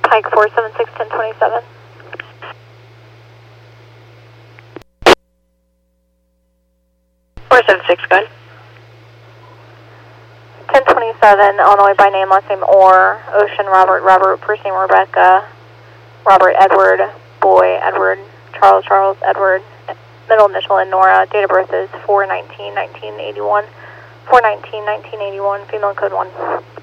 Pike 476 1027. Go ahead. 1027, Illinois by name, last name Orr, Ocean Robert, first name Rebecca, Robert Edward, Boy Edward, Charles Edward, middle initial in Nora, date of birth is 4/19/1981, 4/19/1981, female code 1.